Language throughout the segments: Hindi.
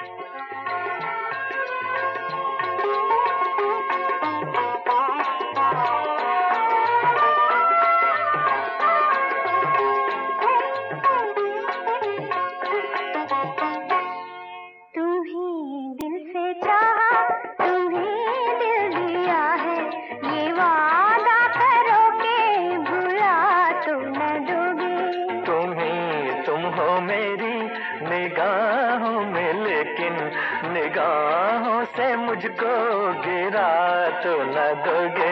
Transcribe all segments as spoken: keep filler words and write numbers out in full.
निगाहों में, लेकिन निगाहों से मुझको गिरा तो न दोगे।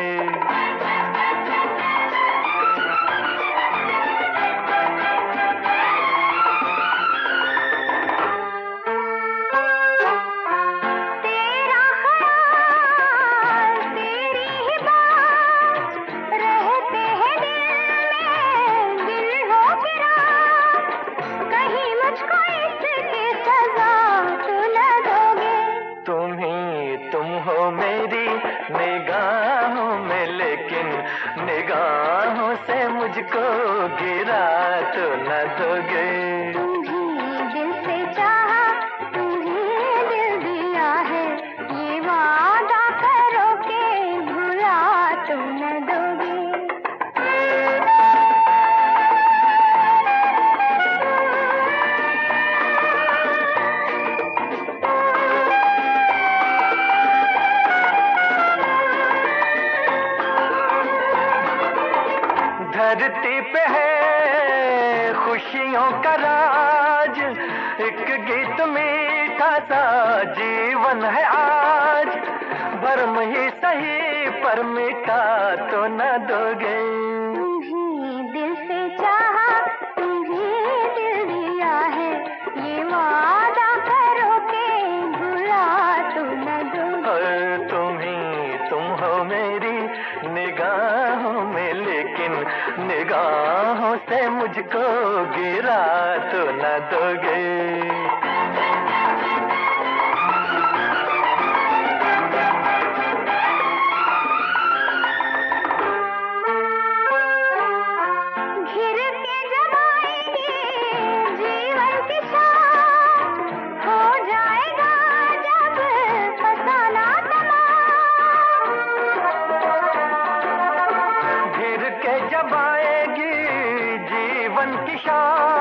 तुम हो मेरी निगाहों में, लेकिन निगाहों से मुझको गिरा तो न दोगे। तुम्हीं दिल से चाहा, तुम्हीं दिल दिया है, ये वादा करो के भुला तो न दोगे। धरती पे है खुशियों का राज, एक गीत मीठा सा जीवन है आज, भरम ही सही पर मीठा तो न दोगे। तुम्हीं दिल से चाहा, तुम्हीं दिल दिया है, ये वादा करो के भुला तो न दोगे। तुम्हीं तुम हो मेरी निगाहों में, लेकिन निगाहों से मुझको गिरा तो न दोगे। जब आएगी जीवन की शाम,